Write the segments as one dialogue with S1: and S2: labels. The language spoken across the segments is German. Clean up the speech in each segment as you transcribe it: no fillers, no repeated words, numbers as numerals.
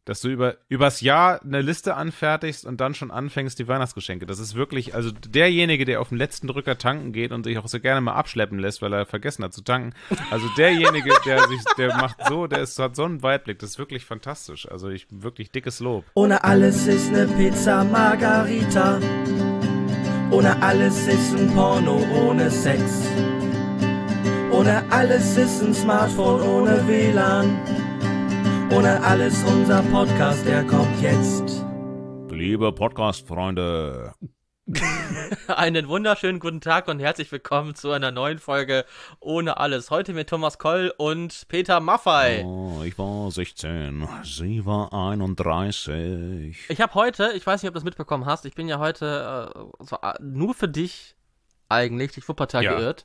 S1: Dass du übers Jahr eine Liste anfertigst und dann schon anfängst, die Weihnachtsgeschenke. Das ist wirklich, also derjenige, der auf den letzten Drücker tanken geht und sich auch so gerne mal abschleppen lässt, weil er vergessen hat zu tanken. Also derjenige, hat so einen Weitblick. Das ist wirklich fantastisch. Also wirklich dickes Lob.
S2: Ohne alles ist eine Pizza Margarita. Ohne alles ist ein Porno ohne Sex. Ohne alles ist ein Smartphone ohne WLAN. Ohne alles unser Podcast, der kommt jetzt.
S1: Liebe Podcast-Freunde.
S3: Einen wunderschönen guten Tag und herzlich willkommen zu einer neuen Folge Ohne alles. Heute mit Thomas Koll und Peter Maffay.
S1: Oh, ich war 16, sie war 31.
S3: Ich habe heute, ich weiß nicht, ob du das mitbekommen hast, ich bin ja heute nur für dich eigentlich durch Wuppertal geirrt.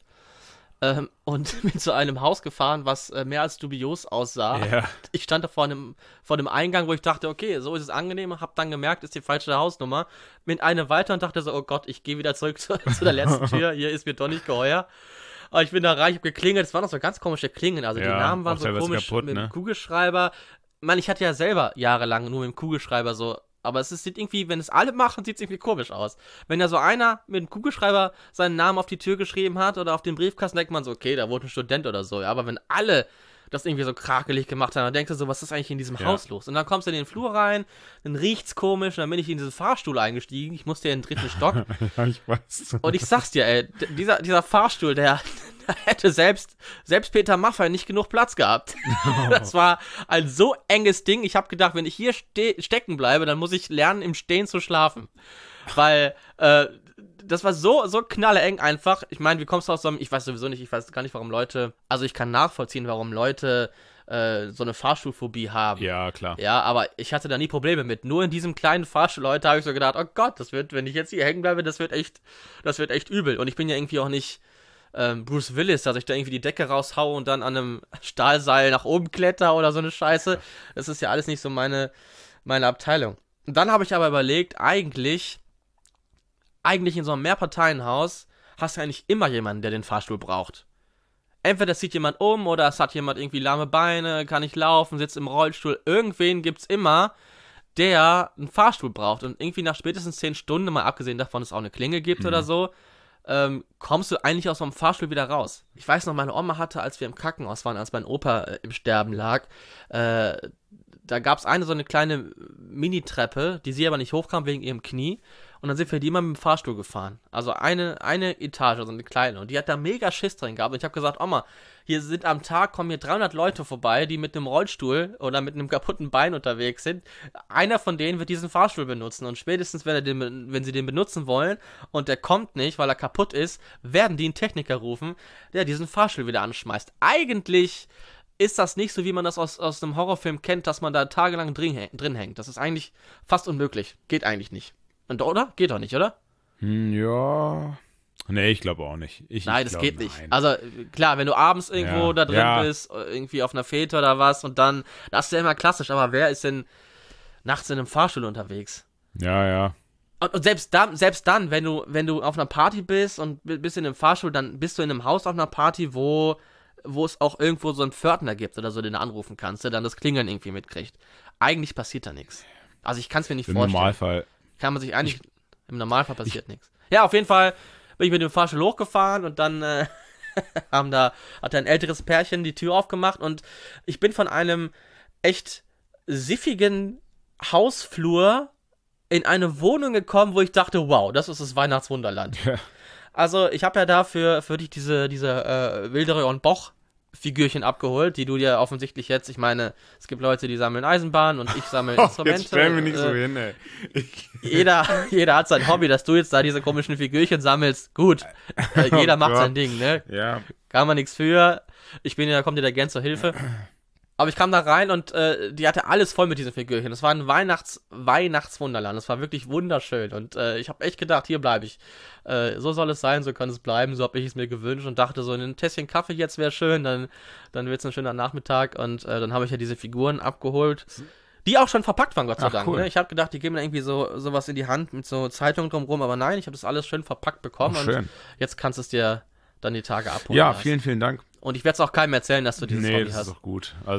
S3: Und bin zu einem Haus gefahren, was mehr als dubios aussah.
S1: Ja.
S3: Ich stand da vor dem Eingang, wo ich dachte, okay, so ist es angenehm, hab dann gemerkt, ist die falsche Hausnummer. Bin eine weiter und dachte so, oh Gott, ich gehe wieder zurück zu der letzten Tür, hier ist mir doch nicht geheuer. Aber ich bin da rein, ich hab geklingelt, es waren noch so ganz komische Klingeln, also die Namen waren so komisch
S1: kaputt,
S3: mit
S1: ne?
S3: dem Kugelschreiber. Ich hatte ja selber jahrelang nur mit dem Kugelschreiber so. Aber sieht irgendwie, wenn es alle machen, sieht es irgendwie komisch aus. Wenn da so einer mit dem Kugelschreiber seinen Namen auf die Tür geschrieben hat oder auf den Briefkasten, denkt man so, okay, da wohnt ein Student oder so. Ja, aber wenn alle das irgendwie so krakelig gemacht haben, dann denkst du so, was ist eigentlich in diesem Haus los? Und dann kommst du in den Flur rein, dann riecht's komisch, und dann bin ich in diesen Fahrstuhl eingestiegen. Ich musste ja in den 3. Stock.
S1: Ja, ich weiß.
S3: Und ich sag's dir, ey, dieser Fahrstuhl, der hätte selbst Peter Maffay nicht genug Platz gehabt. Das war ein so enges Ding. Ich habe gedacht, wenn ich hier stecken bleibe, dann muss ich lernen, im Stehen zu schlafen. Weil das war so knalleeng einfach. Ich meine, wie kommst du aus so einem, ich weiß gar nicht, warum Leute, also ich kann nachvollziehen, warum Leute so eine Fahrstuhlphobie haben.
S1: Ja, klar.
S3: Ja, aber ich hatte da nie Probleme mit. Nur in diesem kleinen Fahrstuhl, heute habe ich so gedacht, oh Gott, wenn ich jetzt hier hängen bleibe, das wird echt übel. Und ich bin ja irgendwie auch nicht Bruce Willis, dass ich da irgendwie die Decke raushau und dann an einem Stahlseil nach oben kletter oder so eine Scheiße. Das ist ja alles nicht so meine Abteilung. Und dann habe ich aber überlegt, eigentlich in so einem Mehrparteienhaus hast du eigentlich immer jemanden, der den Fahrstuhl braucht. Entweder zieht jemand um oder es hat jemand irgendwie lahme Beine, kann nicht laufen, sitzt im Rollstuhl. Irgendwen gibt's immer, der einen Fahrstuhl braucht. Und irgendwie nach spätestens 10 Stunden, mal abgesehen davon, dass es auch eine Klingel gibt oder so, kommst du eigentlich aus so einem Fahrstuhl wieder raus. Ich weiß noch, meine Oma hatte, als wir im Krankenhaus waren, als mein Opa im Sterben lag, da gab es so eine kleine Mini-Treppe, die sie aber nicht hochkam wegen ihrem Knie. Und dann sind wir die immer mit dem Fahrstuhl gefahren. Also eine Etage, also eine kleine. Und die hat da mega Schiss drin gehabt. Und ich habe gesagt, Oma, kommen hier 300 Leute vorbei, die mit einem Rollstuhl oder mit einem kaputten Bein unterwegs sind. Einer von denen wird diesen Fahrstuhl benutzen. Und spätestens, wenn sie den benutzen wollen und der kommt nicht, weil er kaputt ist, werden die einen Techniker rufen, der diesen Fahrstuhl wieder anschmeißt. Eigentlich ist das nicht so, wie man das aus einem Horrorfilm kennt, dass man da tagelang drin hängt. Das ist eigentlich fast unmöglich. Geht eigentlich nicht. Und oder? Geht doch nicht, oder?
S1: Ja. Nee, ich glaube auch nicht.
S3: Nein, das geht nicht. Also klar, wenn du abends irgendwo da drin bist, irgendwie auf einer Fete oder was und dann, das ist ja immer klassisch, aber wer ist denn nachts in einem Fahrstuhl unterwegs?
S1: Ja.
S3: Und selbst dann, wenn du auf einer Party bist und bist in einem Fahrstuhl, dann bist du in einem Haus auf einer Party, wo es auch irgendwo so einen Pförtner gibt oder so, den du anrufen kannst, der dann das Klingeln irgendwie mitkriegt. Eigentlich passiert da nichts. Also ich kann es mir nicht vorstellen.
S1: Im Normalfall.
S3: Im Normalfall passiert nichts. Ja, auf jeden Fall bin ich mit dem Fahrstuhl hochgefahren und dann hat ein älteres Pärchen die Tür aufgemacht und ich bin von einem echt siffigen Hausflur in eine Wohnung gekommen, wo ich dachte, wow, das ist das Weihnachtswunderland. Ja. Also ich habe ja da für dich diese Wilderer und Boch Figürchen abgeholt, die du dir offensichtlich jetzt, ich meine, es gibt Leute, die sammeln Eisenbahnen und ich sammle Instrumente.
S1: Jetzt stellen wir nicht so hin, ey.
S3: Jeder hat sein Hobby, dass du jetzt da diese komischen Figürchen sammelst. Gut, jeder macht sein Ding, ne?
S1: Ja.
S3: Kann man nichts für. Kommt dir der gern zur Hilfe. Aber ich kam da rein und die hatte alles voll mit diesen Figürchen. Das war ein Weihnachtswunderland. Das war wirklich wunderschön. Und ich habe echt gedacht, hier bleibe ich. So soll es sein, so kann es bleiben. So habe ich es mir gewünscht und dachte so, ein Tässchen Kaffee jetzt wäre schön. Dann wird es ein schöner Nachmittag. Und dann habe ich ja diese Figuren abgeholt, die auch schon verpackt waren, Gott sei Dank.
S1: Cool.
S3: Ne? Ich habe gedacht, die geben mir irgendwie sowas in die Hand mit so Zeitungen drumherum. Aber nein, ich habe das alles schön verpackt bekommen.
S1: Schön.
S3: Und jetzt kannst du es dir dann die Tage abholen.
S1: Ja, vielen Dank.
S3: Und ich werde es auch keinem erzählen, dass du dieses Hobby hast.
S1: Nee, das ist doch gut. Also,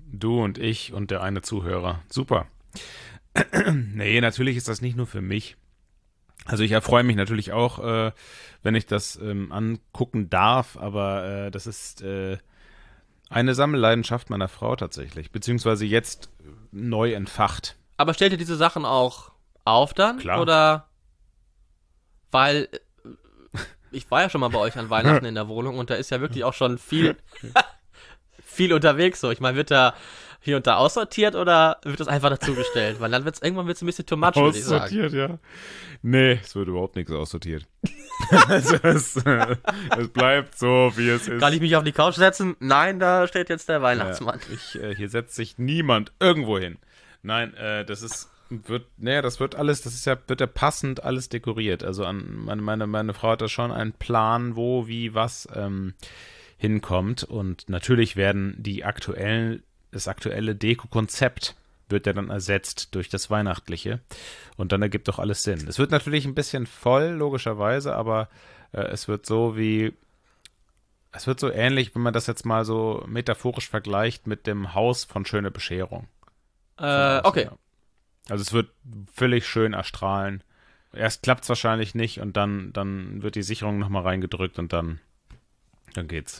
S1: Du und ich und der eine Zuhörer. Super. Nee, natürlich ist das nicht nur für mich. Also ich erfreue mich natürlich auch, wenn ich das angucken darf, aber das ist eine Sammelleidenschaft meiner Frau tatsächlich, beziehungsweise jetzt neu entfacht.
S3: Aber stellt ihr diese Sachen auch auf dann?
S1: Klar.
S3: Oder? Weil ich war ja schon mal bei euch an Weihnachten in der Wohnung und da ist ja wirklich auch schon viel unterwegs so. Ich meine, wird da hier und da aussortiert oder wird das einfach dazugestellt? Weil dann irgendwann wird's ein bisschen too much, würde ich sagen.
S1: Aussortiert, ja. Nee, es wird überhaupt nichts aussortiert. Also es bleibt so, wie es ist.
S3: Kann ich mich auf die Couch setzen? Nein, da steht jetzt der Weihnachtsmann.
S1: Hier setzt sich niemand irgendwo hin. Nein, das wird alles, wird ja passend alles dekoriert. Also meine Frau hat da schon einen Plan, wo, wie, was hinkommt. Und natürlich werden das aktuelle Deko-Konzept wird ja dann ersetzt durch das Weihnachtliche. Und dann ergibt doch alles Sinn. Es wird natürlich ein bisschen voll, logischerweise, aber es wird so ähnlich, wenn man das jetzt mal so metaphorisch vergleicht mit dem Haus von Schöne Bescherung.
S3: Okay.
S1: Ja. Also es wird völlig schön erstrahlen. Erst klappt es wahrscheinlich nicht und dann wird die Sicherung nochmal reingedrückt und dann geht's.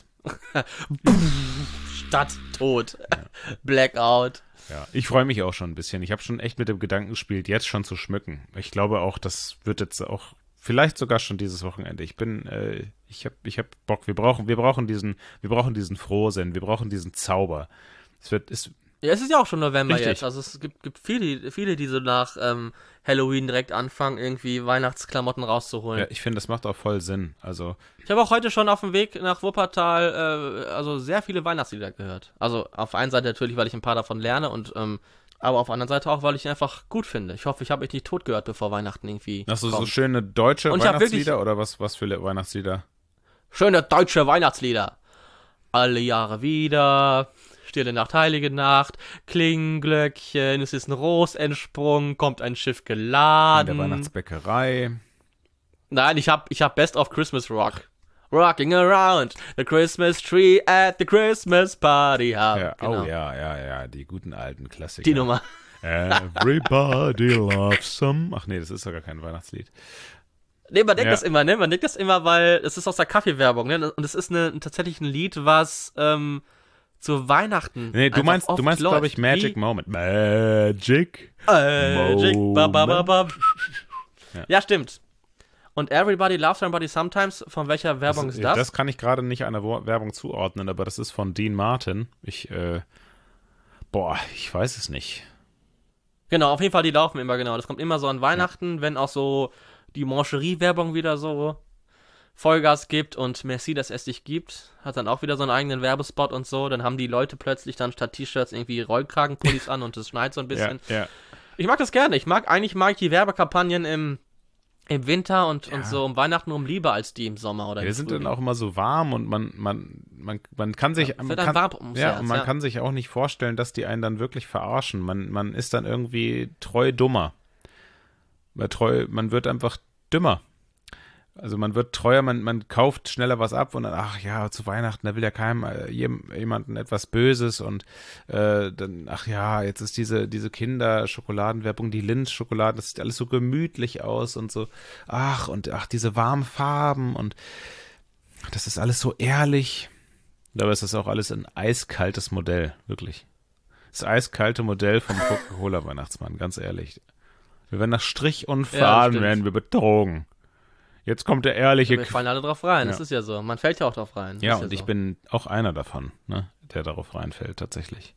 S3: Stadt tot. Ja. Blackout.
S1: Ja, ich freue mich auch schon ein bisschen. Ich habe schon echt mit dem Gedanken gespielt, jetzt schon zu schmücken. Ich glaube auch, das wird jetzt auch vielleicht sogar schon dieses Wochenende. Ich hab Bock. Wir brauchen diesen Frohsinn, wir brauchen diesen Zauber.
S3: Ja, es ist ja auch schon November
S1: Richtig.
S3: jetzt. Also es gibt viele, die so nach Halloween direkt anfangen, irgendwie Weihnachtsklamotten rauszuholen.
S1: Ja, ich finde, das macht auch voll Sinn. Also
S3: Ich habe auch heute schon auf dem Weg nach Wuppertal also sehr viele Weihnachtslieder gehört. Also auf der einen Seite natürlich, weil ich ein paar davon lerne und aber auf der anderen Seite auch, weil ich ihn einfach gut finde. Ich hoffe, ich habe mich nicht tot gehört, bevor Weihnachten irgendwie
S1: Hast du so
S3: kommt.
S1: schöne deutsche
S3: Und ich hab
S1: Weihnachtslieder oder was für Weihnachtslieder?
S3: Schöne deutsche Weihnachtslieder. Alle Jahre wieder, Stille Nacht, Heilige Nacht, Klingenglöckchen, es ist ein Ros entsprungen, kommt ein Schiff
S1: In
S3: geladen.
S1: der Weihnachtsbäckerei.
S3: Nein, ich hab Best of Christmas Rock. Rocking around the Christmas tree at the Christmas party.
S1: Ja,
S3: Genau.
S1: Oh ja, die guten alten Klassiker.
S3: Die Nummer.
S1: Everybody loves some. Ach nee, das ist sogar kein Weihnachtslied.
S3: Nee, man denkt
S1: Ja.
S3: das immer, ne? Man denkt das immer, weil es ist aus der Kaffeewerbung, ne? Und es ist tatsächlich ein Lied, was zu Weihnachten.
S1: Nee, du
S3: einfach
S1: meinst,
S3: oft
S1: glaube ich,
S3: läuft.
S1: Magic Moment. Magic.
S3: Magic.
S1: Moment.
S3: Ja, stimmt. Und Everybody Loves Somebody Sometimes, von welcher Werbung ist das?
S1: Das kann ich gerade nicht einer Werbung zuordnen, aber das ist von Dean Martin. Ich weiß es nicht.
S3: Genau, auf jeden Fall, die laufen immer, genau. Das kommt immer so an Weihnachten, wenn auch so die Mancherie-Werbung wieder so Vollgas gibt und Merci, dass es dich gibt. Hat dann auch wieder so einen eigenen Werbespot und so. Dann haben die Leute plötzlich dann statt T-Shirts irgendwie Rollkragenpullis an und es schneit so ein bisschen.
S1: Ja.
S3: Ich mag das gerne. Eigentlich mag ich die Werbekampagnen im Winter und so um Weihnachten lieber als die im Sommer oder
S1: Wir
S3: im
S1: sind
S3: Frühling.
S1: dann auch immer so warm und man kann sich
S3: wird einem warm ums Herz,
S1: und man kann sich auch nicht vorstellen, dass die einen dann wirklich verarschen. Man ist dann irgendwie treu dummer. Man wird einfach dümmer. Also man wird treuer, man kauft schneller was ab und dann, ach ja, zu Weihnachten, da will ja keinem jemanden etwas Böses und dann, ach ja, jetzt ist diese Kinderschokoladenwerbung, die Lindt-Schokolade, das sieht alles so gemütlich aus und so, ach, diese warmen Farben und das ist alles so ehrlich. Aber es ist auch alles ein eiskaltes Modell, wirklich. Das eiskalte Modell vom Coca-Cola-Weihnachtsmann, ganz ehrlich. Wir werden nach Strich und Faden
S3: stimmt.
S1: werden wir betrogen. Jetzt kommt der ehrliche
S3: Wir fallen alle drauf rein,
S1: Ja.
S3: das ist ja so. Man fällt ja auch drauf rein.
S1: Ja,
S3: ist
S1: und ich
S3: so.
S1: bin auch einer davon, ne, der darauf reinfällt, tatsächlich.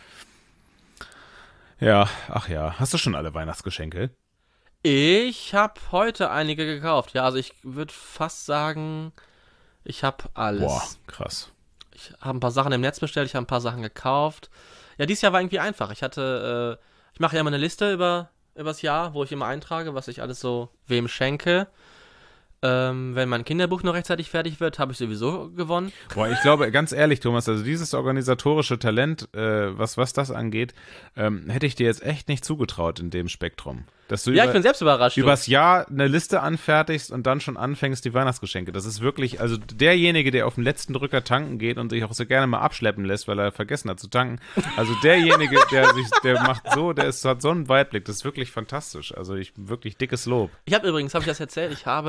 S1: Ja, ach ja. Hast du schon alle Weihnachtsgeschenke?
S3: Ich habe heute einige gekauft. Ja, also ich würde fast sagen, ich habe alles.
S1: Boah, krass.
S3: Ich habe ein paar Sachen im Netz bestellt, ich habe ein paar Sachen gekauft. Ja, dieses Jahr war irgendwie einfach. Ich mache ja immer eine Liste übers Jahr, wo ich immer eintrage, was ich alles so wem schenke. Wenn mein Kinderbuch noch rechtzeitig fertig wird, habe ich sowieso gewonnen.
S1: Boah, ich glaube, ganz ehrlich, Thomas, also dieses organisatorische Talent, was das angeht, hätte ich dir jetzt echt nicht zugetraut in dem Spektrum. Dass du
S3: Ja, ich bin selbst überrascht.
S1: übers Jahr eine Liste anfertigst und dann schon anfängst, die Weihnachtsgeschenke. Das ist wirklich, also derjenige, der auf den letzten Drücker tanken geht und sich auch so gerne mal abschleppen lässt, weil er vergessen hat zu tanken. Also derjenige, hat so einen Weitblick. Das ist wirklich fantastisch. Also wirklich dickes Lob.
S3: Habe ich das erzählt?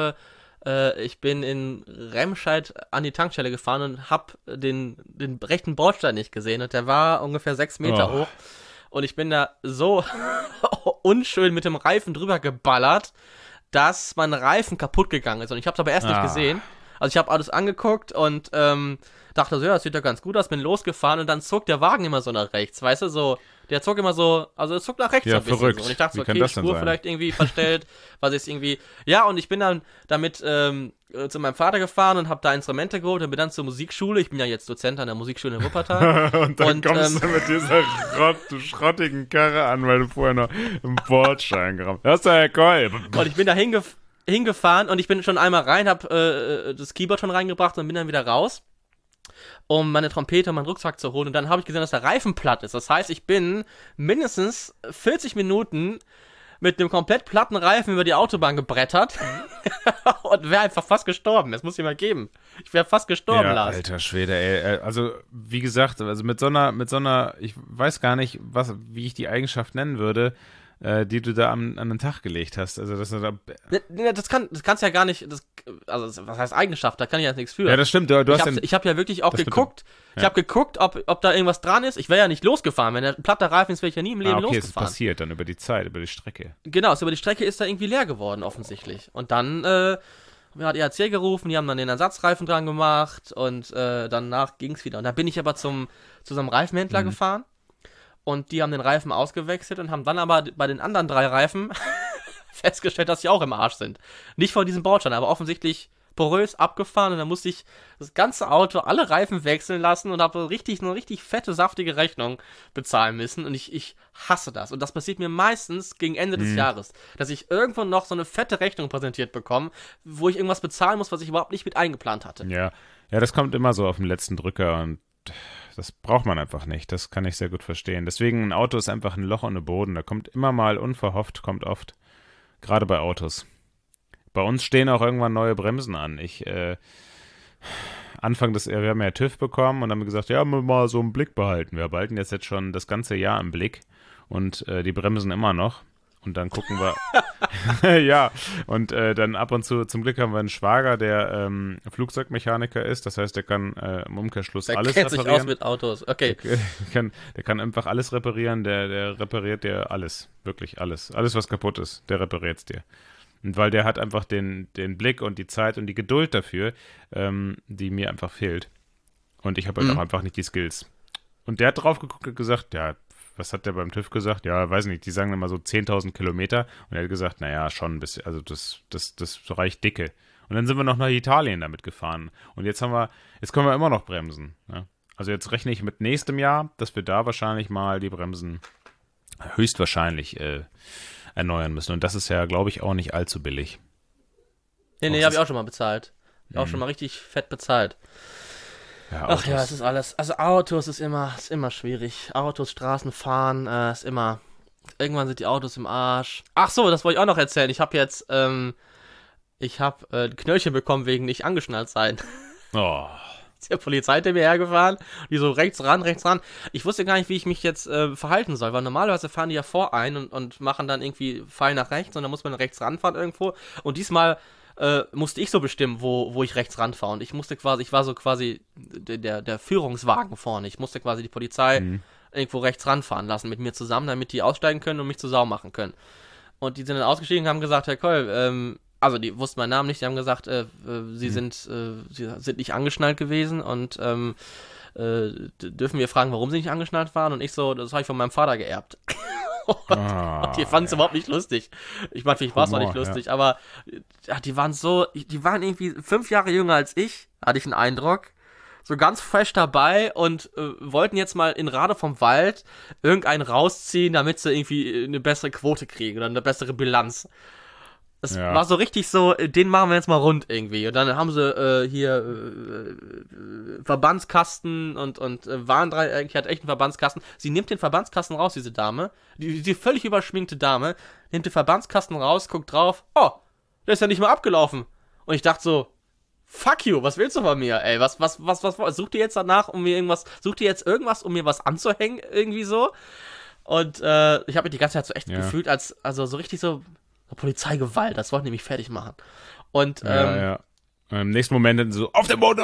S3: Ich bin in Remscheid an die Tankstelle gefahren und habe den rechten Bordstein nicht gesehen und der war ungefähr 6 Meter hoch. Und ich bin da so unschön mit dem Reifen drüber geballert, dass mein Reifen kaputt gegangen ist. Und ich habe es aber erst nicht gesehen. Also ich habe alles angeguckt und dachte so, ja, das sieht ja ganz gut aus, bin losgefahren und dann zog der Wagen immer so nach rechts, weißt du, so, der zog immer so, also es zog nach rechts
S1: ja,
S3: ein bisschen
S1: verrückt.
S3: so. Und ich dachte so,
S1: Wie kann
S3: okay,
S1: das denn
S3: Spur
S1: sein?
S3: vielleicht irgendwie verstellt, was ist irgendwie, ja, und ich bin dann damit zu meinem Vater gefahren und habe da Instrumente geholt und bin dann zur Musikschule, ich bin ja jetzt Dozent an der Musikschule in Wuppertal.
S1: Und dann kommst du mit dieser schrottigen Karre an, weil du vorher noch im Bordstein gerammt hast. Das ist ja Kolb.
S3: Und ich bin da hingefahren und ich bin schon einmal rein, habe das Keyboard schon reingebracht und bin dann wieder raus, um meine Trompete und meinen Rucksack zu holen. Und dann habe ich gesehen, dass der Reifen platt ist. Das heißt, ich bin mindestens 40 Minuten mit einem komplett platten Reifen über die Autobahn gebrettert und wäre einfach fast gestorben. Das muss ich mal geben. Ich wäre fast gestorben,
S1: Ja,
S3: Lars.
S1: alter Schwede, ey. Also, wie gesagt, also mit so einer, ich weiß gar nicht, wie ich die Eigenschaft nennen würde, die du da an den Tag gelegt hast. Also,
S3: Das kannst ja gar nicht, also was heißt Eigenschaft, da kann ich jetzt nichts für.
S1: ja, das stimmt,
S3: Ich habe ja wirklich auch geguckt, ich habe geguckt, ob da irgendwas dran ist. Ich wäre ja nicht losgefahren, wenn der platter Reifen ist, wäre ich ja nie im Leben
S1: okay, es ist
S3: losgefahren.
S1: passiert dann über die Zeit, über die Strecke.
S3: Genau, über die Strecke ist da irgendwie leer geworden, offensichtlich. Und dann hat EAC gerufen, die haben dann den Ersatzreifen dran gemacht und danach ging es wieder. Und dann bin ich aber zu so einem Reifenhändler gefahren und die haben den Reifen ausgewechselt und haben dann aber bei den anderen 3 Reifen festgestellt, dass sie auch im Arsch sind. Nicht vor diesem Bordstein, aber offensichtlich porös abgefahren und dann musste ich das ganze Auto, alle Reifen wechseln lassen und habe eine richtig fette, saftige Rechnung bezahlen müssen und ich hasse das. Und das passiert mir meistens gegen Ende des Jahres, dass ich irgendwo noch so eine fette Rechnung präsentiert bekomme, wo ich irgendwas bezahlen muss, was ich überhaupt nicht mit eingeplant hatte.
S1: Ja, das kommt immer so auf den letzten Drücker und das braucht man einfach nicht. Das kann ich sehr gut verstehen. Deswegen, ein Auto ist einfach ein Loch ohne Boden. Da kommt immer mal unverhofft, kommt oft. Gerade bei Autos. Bei uns stehen auch irgendwann neue Bremsen an. Wir haben ja TÜV bekommen und haben gesagt, ja, mal so einen Blick behalten. Wir behalten jetzt schon das ganze Jahr im Blick und die bremsen immer noch. Und dann gucken wir, ja, und dann ab und zu, zum Glück haben wir einen Schwager, der Flugzeugmechaniker ist, das heißt, der kann im Umkehrschluss alles reparieren.
S3: Der kennt sich aus mit Autos, okay.
S1: Der kann einfach alles reparieren, der repariert dir alles, wirklich alles. Alles, was kaputt ist, der repariert es dir. Und weil der hat einfach den Blick und die Zeit und die Geduld dafür, die mir einfach fehlt. Und ich habe halt auch einfach nicht die Skills. Und der hat drauf geguckt und gesagt, ja, was hat der beim TÜV gesagt? Ja, weiß nicht, die sagen immer so 10.000 Kilometer. Und er hat gesagt, naja, schon ein bisschen, also das reicht dicke. Und dann sind wir noch nach Italien damit gefahren. Und jetzt können wir immer noch bremsen. Ne? Also jetzt rechne ich mit nächstem Jahr, dass wir da wahrscheinlich mal die Bremsen höchstwahrscheinlich erneuern müssen. Und das ist ja, glaube ich, auch nicht allzu billig.
S3: Nee, habe ich auch schon mal bezahlt. Auch schon mal richtig fett bezahlt.
S1: Ja,
S3: ach ja, es ist alles. Also Autos ist immer schwierig. Autos, Straßen fahren, ist immer. Irgendwann sind die Autos im Arsch. Ach so, das wollte ich auch noch erzählen. Ich habe jetzt, ein Knöllchen bekommen wegen nicht angeschnallt sein.
S1: Oh.
S3: Ist der Polizei hinter mir hergefahren, die so rechts ran. Ich wusste gar nicht, wie ich mich jetzt verhalten soll, weil normalerweise fahren die ja vorein und machen dann irgendwie Pfeil nach rechts und dann muss man rechts ranfahren irgendwo. Und diesmal musste ich so bestimmen, wo ich rechts ranfahre. Und ich war so quasi der Führungswagen vorne. Ich musste quasi die Polizei irgendwo rechts ranfahren lassen mit mir zusammen, damit die aussteigen können und mich zur Sau machen können. Und die sind dann ausgestiegen und haben gesagt, Herr Koll, also die wussten meinen Namen nicht, die haben gesagt, sie sind nicht angeschnallt gewesen und dürfen wir fragen, warum sie nicht angeschnallt waren? Und ich so, das habe ich von meinem Vater geerbt. Und die fanden es überhaupt nicht lustig. Ich meine, vielleicht war es auch nicht lustig, aber die waren irgendwie 5 Jahre jünger als ich, hatte ich einen Eindruck. So ganz fresh dabei und wollten jetzt mal in Rade vom Wald irgendeinen rausziehen, damit sie irgendwie eine bessere Quote kriegen oder eine bessere Bilanz. Es war so richtig so, den machen wir jetzt mal rund irgendwie. Und dann haben sie Verbandskasten und Warndreieck, hat echt einen Verbandskasten. Sie nimmt den Verbandskasten raus, diese Dame, die völlig überschminkte Dame, nimmt den Verbandskasten raus, guckt drauf, oh, der ist ja nicht mal abgelaufen. Und ich dachte so, fuck you, was willst du von mir, ey? Was, sucht ihr jetzt danach, um mir irgendwas, um mir was anzuhängen, irgendwie so? Und ich habe mich die ganze Zeit so echt gefühlt, so richtig so Polizeigewalt, das wollten die mich fertig machen. Und,
S1: im nächsten Moment dann so, auf den Boden!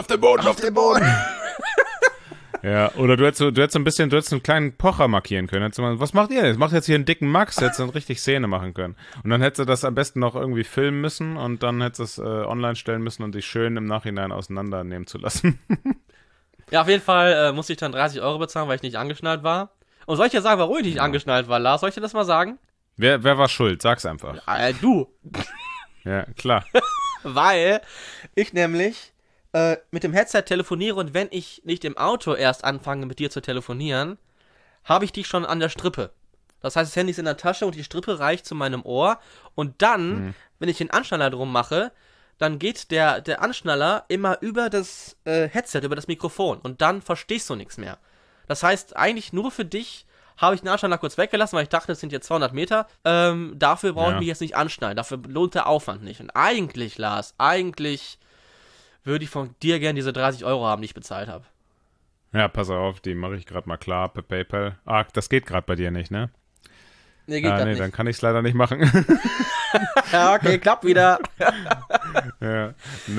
S1: Ja, oder du hättest einen kleinen Pocher markieren können. Hättest du mal, was macht ihr denn? Macht jetzt hier einen dicken Max, hättest du dann richtig Szene machen können. Und dann hättest du das am besten noch irgendwie filmen müssen und dann hättest du es online stellen müssen und dich schön im Nachhinein auseinandernehmen zu lassen.
S3: Ja, auf jeden Fall musste ich dann 30 € bezahlen, weil ich nicht angeschnallt war. Und soll ich dir sagen, warum ich nicht angeschnallt war, Lars? Soll ich dir das mal sagen?
S1: Wer war schuld? Sag's einfach.
S3: Du.
S1: Ja, klar.
S3: Weil ich nämlich mit dem Headset telefoniere und wenn ich nicht im Auto erst anfange, mit dir zu telefonieren, habe ich dich schon an der Strippe. Das heißt, das Handy ist in der Tasche und die Strippe reicht zu meinem Ohr. Und dann, wenn ich den Anschnaller drum mache, dann geht der Anschnaller immer über das Headset, über das Mikrofon. Und dann verstehst du nichts mehr. Das heißt, eigentlich nur für dich habe ich den Anschnaller kurz weggelassen, weil ich dachte, es sind jetzt 200 Meter. Dafür brauche ich mich jetzt nicht anschnallen. Dafür lohnt der Aufwand nicht. Und eigentlich, Lars, würde ich von dir gern diese 30 € haben, die ich bezahlt habe.
S1: Ja, pass auf, die mache ich gerade mal klar per PayPal. Ah, das geht gerade bei dir nicht, ne?
S3: Nee, geht gerade nicht.
S1: Dann kann ich es leider nicht machen.
S3: Ja, okay, klappt wieder.
S1: Ja,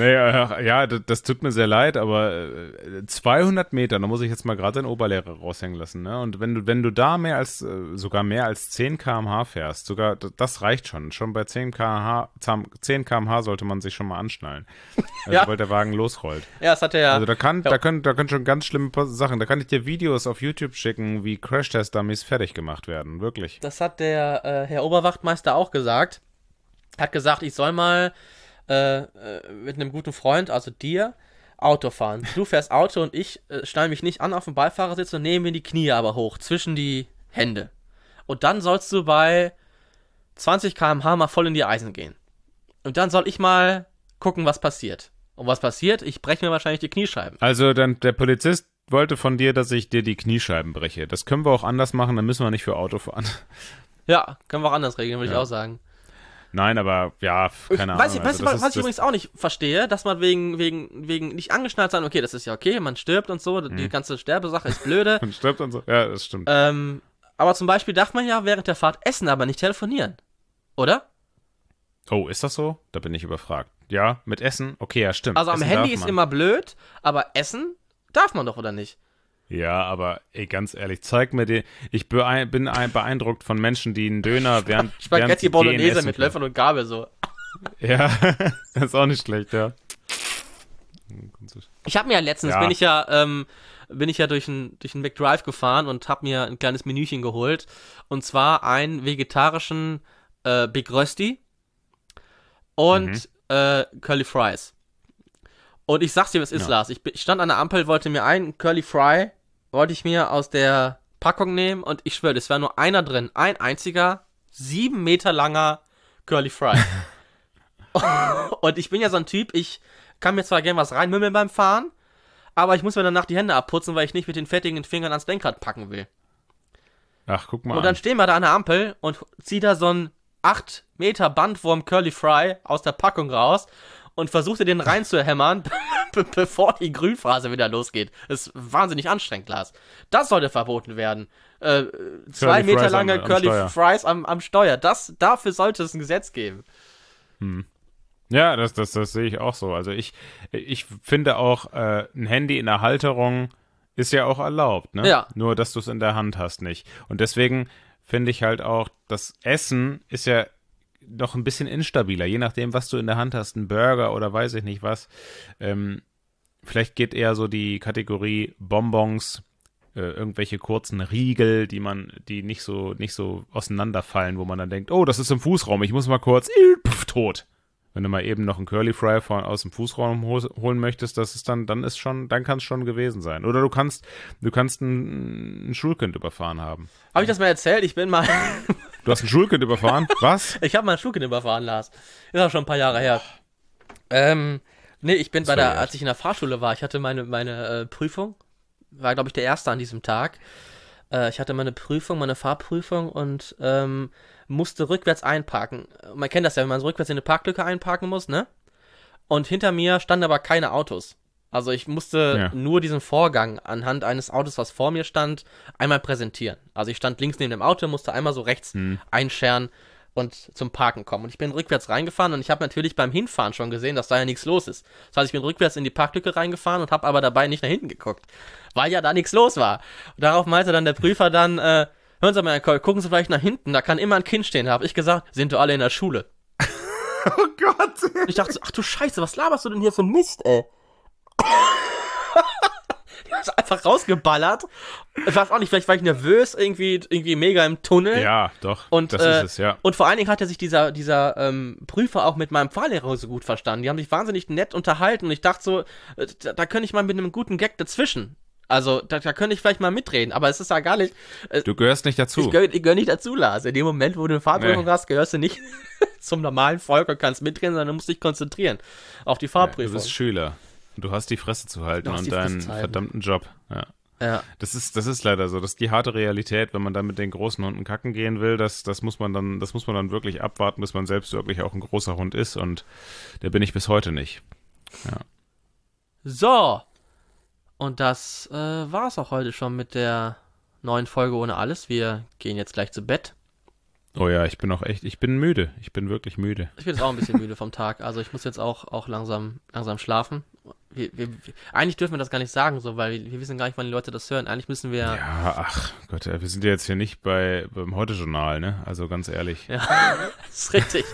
S1: das tut mir sehr leid, aber 200 Meter, da muss ich jetzt mal gerade den Oberlehrer raushängen lassen, ne? Und wenn du da sogar mehr als 10 km/h fährst, sogar, das reicht schon. Schon bei 10 km/h sollte man sich schon mal anschnallen. Also, sobald der Wagen losrollt.
S3: Ja, das hat er ja.
S1: Also da können schon ganz schlimme Sachen, da kann ich dir Videos auf YouTube schicken, wie Crash-Test-Dummies fertig gemacht werden, wirklich.
S3: Das hat der Herr Oberwachtmeister auch gesagt. Hat gesagt, ich soll mal mit einem guten Freund, also dir, Auto fahren. Du fährst Auto und ich schnall mich nicht an auf dem Beifahrersitz und nehme mir die Knie aber hoch, zwischen die Hände. Und dann sollst du bei 20 km/h mal voll in die Eisen gehen. Und dann soll ich mal gucken, was passiert. Und was passiert? Ich breche mir wahrscheinlich die Kniescheiben.
S1: Also dann der Polizist wollte von dir, dass ich dir die Kniescheiben breche. Das können wir auch anders machen, dann müssen wir nicht für Auto fahren.
S3: Ja, können wir auch anders regeln, würde ich auch sagen.
S1: Nein, aber ja, keine Ahnung.
S3: Weißt du, was ich übrigens auch nicht verstehe, dass man wegen nicht angeschnallt sein, okay, das ist ja okay, man stirbt und so, die ganze Sterbesache ist blöde.
S1: Man stirbt und so, ja, das stimmt.
S3: Aber zum Beispiel darf man ja während der Fahrt essen, aber nicht telefonieren, oder?
S1: Oh, ist das so? Da bin ich überfragt. Ja, mit Essen? Okay, ja, stimmt.
S3: Also am
S1: Essen
S3: Handy ist immer blöd, aber Essen darf man doch, oder nicht?
S1: Ja, aber ey, ganz ehrlich, zeig mir den. Ich bin beeindruckt von Menschen, die einen Döner während
S3: Spaghetti Bolognese mit Löffel und Gabel so.
S1: Ja, das ist auch nicht schlecht, ja.
S3: Ich habe mir ja letztens, bin ich ja durch einen McDrive gefahren und habe mir ein kleines Menüchen geholt. Und zwar einen vegetarischen Big Rösti und Curly Fries. Und ich sag's dir, was ist, Lars. Ich stand an der Ampel, wollte mir einen Curly Fry, aus der Packung nehmen und ich schwöre, es war nur einer drin. Ein einziger, 7 Meter langer Curly Fry. Und ich bin ja so ein Typ, ich kann mir zwar gerne was reinmümmeln beim Fahren, aber ich muss mir danach die Hände abputzen, weil ich nicht mit den fettigen Fingern ans Lenkrad packen will.
S1: Ach, guck mal.
S3: Und dann stehen wir da an der Ampel und zieh da so ein 8 Meter Bandwurm Curly Fry aus der Packung raus und versuchte den reinzuhämmern, bevor die Grünphase wieder losgeht. Das ist wahnsinnig anstrengend, Lars. Das sollte verboten werden. 2 Meter lange Curly Fries am Steuer. Dafür sollte es ein Gesetz geben.
S1: Ja, das sehe ich auch so. Also ich finde auch, ein Handy in der Halterung ist ja auch erlaubt, ne?
S3: Ja.
S1: Nur, dass du es in der Hand hast, nicht. Und deswegen finde ich halt auch, das Essen ist ja noch ein bisschen instabiler, je nachdem, was du in der Hand hast, ein Burger oder weiß ich nicht was. Vielleicht geht eher so die Kategorie Bonbons, irgendwelche kurzen Riegel, die nicht so auseinanderfallen, wo man dann denkt, oh, das ist im Fußraum, ich muss mal kurz, tot. Wenn du mal eben noch einen Curly Fry aus dem Fußraum holen möchtest, dann kann es schon gewesen sein. Oder du kannst ein Schulkind überfahren haben.
S3: Habe ich das mal erzählt? Ich bin mal
S1: Du hast ein Schulkind überfahren? Was?
S3: Ich habe mein Schulkind überfahren, Lars. Ist auch schon ein paar Jahre her. Nee, ich bin als ich in der Fahrschule war, ich hatte meine Prüfung, war glaube ich der erste an diesem Tag. Ich hatte meine Fahrprüfung und musste rückwärts einparken. Man kennt das ja, wenn man so rückwärts in eine Parklücke einparken muss, ne? Und hinter mir standen aber keine Autos. Also ich musste nur diesen Vorgang anhand eines Autos, was vor mir stand, einmal präsentieren. Also ich stand links neben dem Auto, musste einmal so rechts einscheren und zum Parken kommen. Und ich bin rückwärts reingefahren und ich habe natürlich beim Hinfahren schon gesehen, dass da ja nichts los ist. Das heißt, ich bin rückwärts in die Parklücke reingefahren und habe aber dabei nicht nach hinten geguckt, weil ja da nichts los war. Und darauf meinte dann der Prüfer dann, hören Sie mal, gucken Sie vielleicht nach hinten, da kann immer ein Kind stehen. Da habe ich gesagt, sind doch alle in der Schule.
S1: Oh Gott.
S3: Und ich dachte so, ach du Scheiße, was laberst du denn hier für Mist, ey? Ich hab's einfach rausgeballert. Ich weiß auch nicht, vielleicht war ich nervös, irgendwie mega im Tunnel.
S1: Ja, doch,
S3: und,
S1: das ist es, ja.
S3: Und vor allen Dingen hat sich dieser Prüfer auch mit meinem Fahrlehrer so gut verstanden. Die haben sich wahnsinnig nett unterhalten und ich dachte so, da könnte ich mal mit einem guten Gag dazwischen. Also, da könnte ich vielleicht mal mitreden, aber es ist ja gar nicht.
S1: Du gehörst nicht dazu.
S3: Ich gehöre nicht dazu, Lars. In dem Moment, wo du eine Fahrprüfung hast, gehörst du nicht zum normalen Volk und kannst mitreden, sondern du musst dich konzentrieren auf die Fahrprüfung.
S1: Du bist Schüler. Du hast die Fresse zu halten und deinen verdammten Job. Ja. Das ist leider so. Das ist die harte Realität, wenn man dann mit den großen Hunden kacken gehen will. Das muss man dann wirklich abwarten, bis man selbst wirklich auch ein großer Hund ist. Und der bin ich bis heute nicht. Ja.
S3: So. Und das war's auch heute schon mit der neuen Folge ohne alles. Wir gehen jetzt gleich zu Bett.
S1: Oh ja, ich bin müde. Ich bin wirklich müde.
S3: Ich bin jetzt auch ein bisschen müde vom Tag. Also ich muss jetzt auch langsam schlafen. Eigentlich dürfen wir das gar nicht sagen, so, weil wir wissen gar nicht, wann die Leute das hören. Eigentlich müssen wir...
S1: Ja, ach Gott, wir sind ja jetzt hier nicht beim Heute-Journal, ne? Also ganz ehrlich.
S3: Ja, das ist richtig.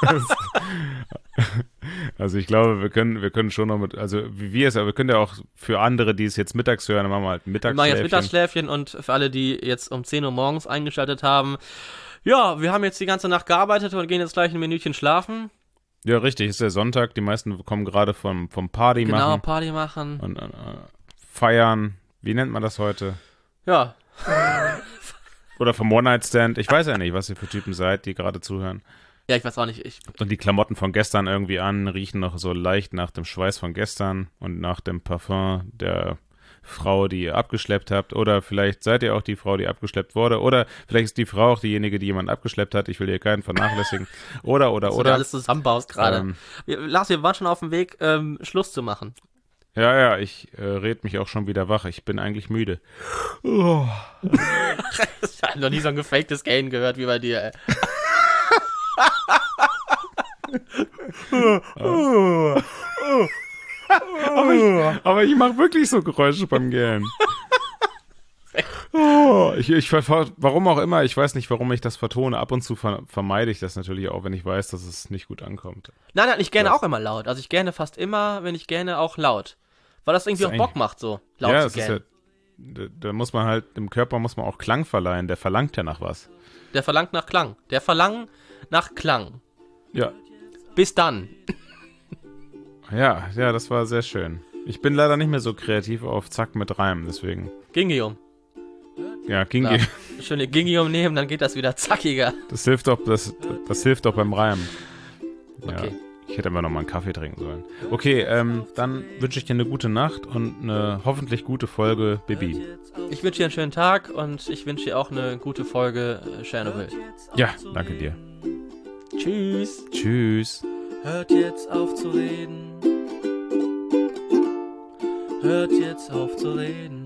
S1: Also ich glaube, wir können schon noch mit, also wie wir es, aber wir können ja auch für andere, die es jetzt mittags hören, dann machen wir halt ein Mittagsschläfchen.
S3: Wir machen jetzt Mittagsschläfchen und für alle, die jetzt um 10 Uhr morgens eingeschaltet haben, ja, wir haben jetzt die ganze Nacht gearbeitet und gehen jetzt gleich ein Minütchen schlafen.
S1: Ja, richtig, ist der Sonntag, die meisten kommen gerade vom Party machen.
S3: Genau, Party machen.
S1: Und feiern, wie nennt man das heute?
S3: Ja.
S1: Oder vom One-Night-Stand, ich weiß ja nicht, was ihr für Typen seid, die gerade zuhören.
S3: Ja, ich weiß auch nicht.
S1: Und die Klamotten von gestern irgendwie an, riechen noch so leicht nach dem Schweiß von gestern und nach dem Parfum der Frau, die ihr abgeschleppt habt. Oder vielleicht seid ihr auch die Frau, die abgeschleppt wurde. Oder vielleicht ist die Frau auch diejenige, die jemand abgeschleppt hat. Ich will hier keinen vernachlässigen. Oder.
S3: Dass du alles zusammenbaust gerade. Lars, wir waren schon auf dem Weg, Schluss zu machen.
S1: Ja, ich red mich auch schon wieder wach. Ich bin eigentlich müde.
S3: Oh. Ich habe noch nie so ein gefaktes Gain gehört wie bei dir, ey.
S1: Aber ich mache wirklich so Geräusche beim Gähnen. Warum auch immer, ich weiß nicht, warum ich das vertone. Ab und zu vermeide ich das natürlich auch, wenn ich weiß, dass es nicht gut ankommt.
S3: Nein, ich gähne auch immer laut. Also ich gähne fast immer, wenn ich gähne, auch laut. Weil das irgendwie auch Bock macht, so laut zu gähnen.
S1: Ja, da muss man halt, dem Körper muss man auch Klang verleihen. Der verlangt ja nach was.
S3: Der verlangt nach Klang. Der verlangt nach Klang.
S1: Ja.
S3: Bis dann.
S1: Ja, das war sehr schön. Ich bin leider nicht mehr so kreativ auf Zack mit Reimen, deswegen.
S3: Gingium.
S1: Ja, Gingium.
S3: Schöne Gingium nehmen, dann geht das wieder zackiger.
S1: Das hilft doch beim Reimen. Ja,
S3: okay.
S1: Ich hätte immer noch mal einen Kaffee trinken sollen. Okay, dann wünsche ich dir eine gute Nacht und eine hoffentlich gute Folge Bibi.
S3: Ich wünsche dir einen schönen Tag und ich wünsche dir auch eine gute Folge Tschernobyl.
S1: Ja, danke dir.
S3: Tschüss.
S1: Tschüss.
S2: Hört jetzt auf zu reden. Hört jetzt auf zu reden.